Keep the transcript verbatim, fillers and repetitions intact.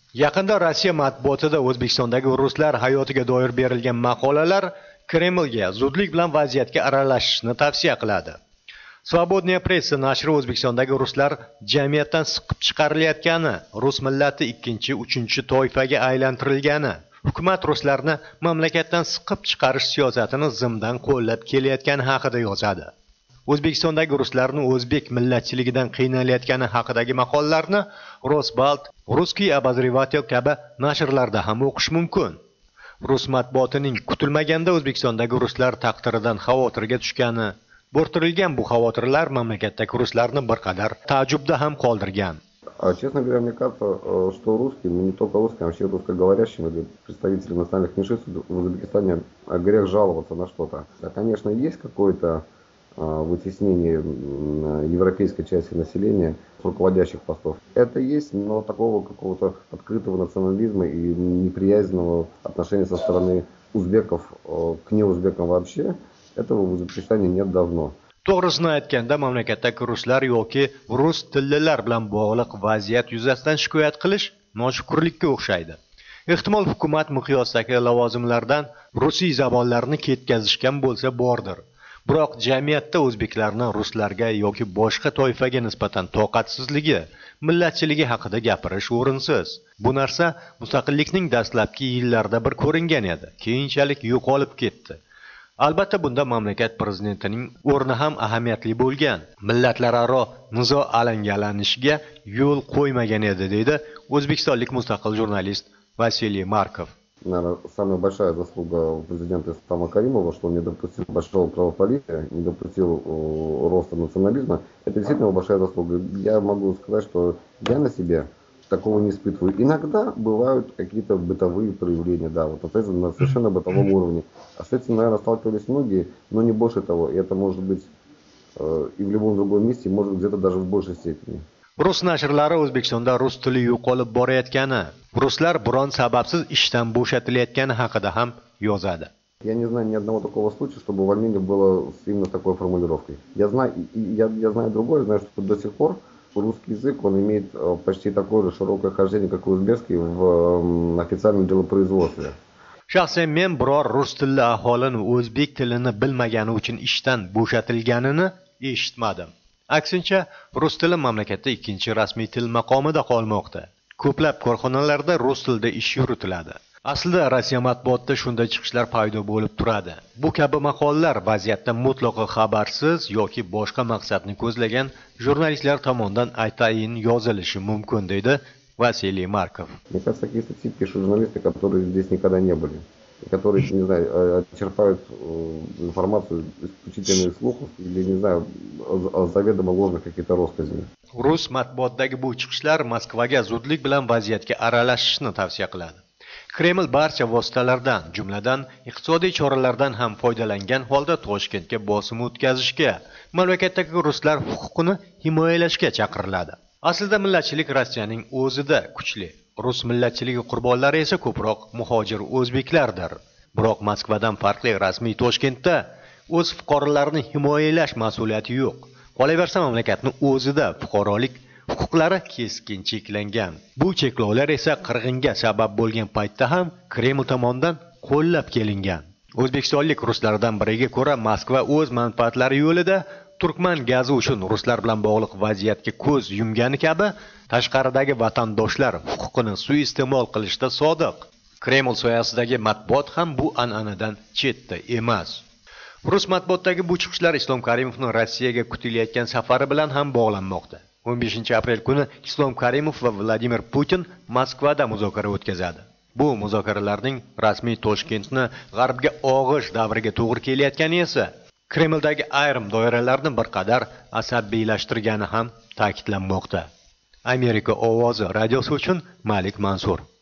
Yaqinda Rossiya matbuotida O'zbekistondagi ruslar hayotiga doir berilgan maqolalar Kremlga zudlik bilan vaziyatga aralashishni tavsiya qiladi. Svobodniya pressa nashri O'zbekistondagi ruslar jamiyatdan siqib chiqarilayotgani, rus millati ikkinchi, uchinchi toifaga aylantirilgani, hukumat ruslarni mamlakatdan siqib chiqarish siyosatini zimdan qo'llab kelayotgani haqida yozadi. O'zbekistondagi ruslarning o'zbek millatchiligidan qiynalayotgani haqidagi maqolalarni Rosbalt, Ruskiy obozrivatel kabi nashrlarda ham o'qish mumkin. Rus matbuotining kutilmaganda O'zbekistondagi ruslar taqdiridan xavotirga tushgani, bo'rtirilgan bu xavotirlar mamlakatdagi ruslarni bir qadar taajjubda ham qoldirgan. Честно говоря, мне кажется, что русским, не только русским, а вообще русскоговорящим или представителям национальных меньшинств в Узбекистане грех жаловаться на что-то. Конечно, есть какое-то вытеснение европейской части населения с руководящих постов. Это есть, но такого какого-то открытого национализма и неприязненного отношения со стороны узбеков к неузбекам вообще, этого в Узбекистане нет давно. To'g'risini aytganda, mamlakatdagi ruslar yoki rus tillilar bilan bog'liq vaziyat yuzasidan shikoyat qilish noshukrlikka o'xshaydi. Ehtimol hukumat miqyosidagi lavozimlardan rusiy zabonlarni ketkazishgan bo'lsa bordir. Biroq jamiyatda o'zbeklarni ruslarga yoki boshqa toifaga nisbatan toqatsizligi, millatchiligi haqida gapirish o'rinsiz. Bu narsa mustaqillikning dastlabki yillarida bir ko'ringan edi, keyinchalik yo'qolib ketdi. Albatta bunda mamlakat prezidentining o'rni ham ahamiyatli bo'lgan. Millatlararo nizo alangalanishiga yo'l qo'ymagan edi, deydi o'zbekistonlik mustaqil jurnalist Vasiliy Markov. Наверное, самая большая заслуга президента Ислама Каримова, что он не допустил большого кровопролития, не допустил роста национализма. Это действительно большая заслуга. Я могу сказать, что я на себе такого не испытываю. Иногда бывают какие-то бытовые проявления, да, вот на совершенно бытовом уровне. А с этим, наверное, сталкивались многие, но не больше того. И это может быть э, и в любом другом месте, может где-то даже в большей степени. Rus nashrlari O'zbekistonda rus tili yo'qolib borayotgani, ruslar biron sababsiz ishdan bo'shatilayotgani haqida ham yozadi. Я не знаю ни одного такого случая, чтобы увольнение было именно с такой формулировкой. Я знаю, я, я знаю другое, знаю, что до сих пор русский язык, он имеет почти такое же широкое хождение, как и узбекский, в официальном делопроизводстве. Shaxsan men biror rus tilli aholini o'zbek tilini bilmagani uchun ishdan bo'shatilganini eshitmadim. Aksincha, rus tili mamlakatda ikkinchi rasmiy til maqomida qolmoqda. Ko'plab korxonalarda rus tilida ish yuritiladi. Aslida Rossiya matbuotida shunday chiqishlar paydo bo'lib turadi. Bu kabi maqolalar vaziyatdan mutlaqo xabarsiz yoki boshqa maqsadni ko'zlagan jurnalistlar tomonidan atayin yozilishi mumkin, deydi Vasiliy Markov. Мне кажется, такие статьи пишут журналисты, которые здесь никогда не были. Которые, не знаю, черпают информацию исключительно из слухов или, не знаю, заведомо ложных каких-то россказней. Rus matbuotidagi bu chiqishlar Moskvaga zudlik bilan vaziyatga aralashishni tavsiya qiladi. Kreml barcha vositalardan, jumladan iqtisodiy choralardan ham foydalangan holda Toshkentga bosim o'tkazishga, mamlakatdagi ruslar huquqini himoyalashga chaqiriladi. Aslida millatchilik Rossiyaning o'zida kuchli. Rus millatchiligi qurbonlari esa ko'proq muhojir o'zbeklardir. Biroq Moskvadan farqli rasmiy Toshkentda o'z fuqarolarini himoyalash mas'uliyati yo'q. Qolaversa mamlakatning o'zida fuqarolik huquqlari keskin cheklangan. Bu cheklovlar esa qirg'inga sabab bo'lgan paytda ham Kreml tomonidan qo'llab kelingan. O'zbekistonlik ruslardan biriga ko'ra, Moskva o'z manfaatlari yo'lida Turkman gazi uchun ruslar bilan bog'liq vaziyatga ko'z yumgani kabi tashqaridagi vatandoshlar huquqini suiiste'mol qilishda sodiq. Kreml soyasidagi matbuot ham bu an'anadan chetda emas. Rus matbuotidagi bu chiqishlar Islom Karimovning Rossiyaga kutilayotgan safari bilan ham bog'lanmoqda. o'n beshinchi aprel kuni Islom Karimov va Vladimir Putin Moskvada muzokara o'tkazadi. Bu muzokaralarning rasmiy Toshkentni g'arbga og'ish davriga to'g'ri kelayotgani esa Kremldagi ayrim doiralarni bir qadar asabiylashtirgani ham ta'kidlanmoqda. Amerika ovozi radiosi uchun Malik Mansur.